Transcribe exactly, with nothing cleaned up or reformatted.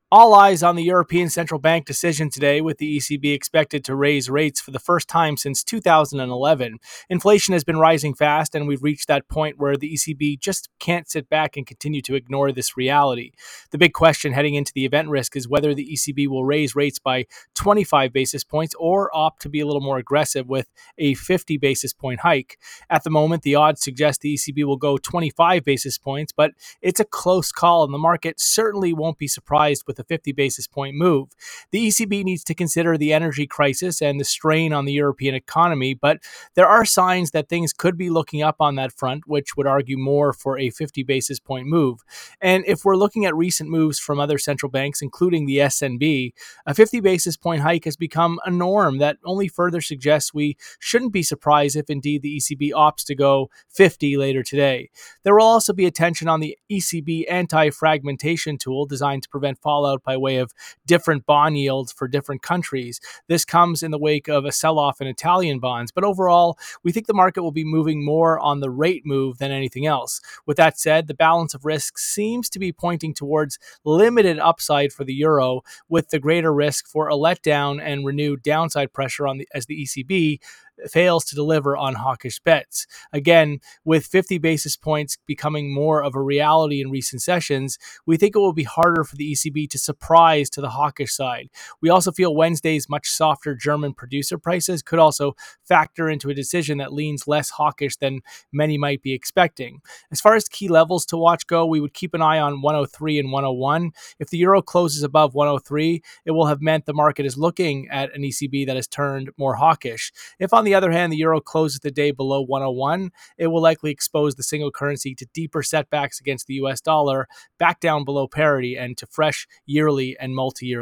All eyes on the European Central Bank decision today, with the E C B expected to raise rates for the first time since two thousand eleven. Inflation has been rising fast, and we've reached that point where the E C B just can't sit back and continue to ignore this reality. The big question heading into the event risk is whether the E C B will raise rates by twenty-five basis points or opt to be a little more aggressive with a fifty basis point hike. At the moment, the odds suggest the E C B will go twenty-five basis points, but it's a close call, and the market certainly won't be surprised with a fifty basis point move. The E C B needs to consider the energy crisis and the strain on the European economy, but there are signs that things could be looking up on that front, which would argue more for a fifty basis point move. And if we're looking at recent moves from other central banks, including the S N B, a fifty basis point hike has become a norm that only further suggests we shouldn't be surprised if indeed the E C B opts to go fifty later today. There will also be attention on the E C B anti-fragmentation tool designed to prevent fallout by way of different bond yields for different countries. This comes in the wake of a sell-off in Italian bonds, but overall, we think the market will be moving more on the rate move than anything else. With that said, the balance of risk seems to be pointing towards limited upside for the euro, with the greater risk for a letdown and renewed downside pressure on the, as the E C B fails to deliver on hawkish bets. Again, with fifty basis points becoming more of a reality in recent sessions, we think it will be harder for the E C B to surprise to the hawkish side. We also feel Wednesday's much softer German producer prices could also factor into a decision that leans less hawkish than many might be expecting. As far as key levels to watch go, we would keep an eye on one oh three and one oh one. If the euro closes above one oh three, it will have meant the market is looking at an E C B that has turned more hawkish. If on the other hand, the euro closes the day below one oh one, it will likely expose the single currency to deeper setbacks against the U S dollar, back down below parity, and to fresh yearly and multi-year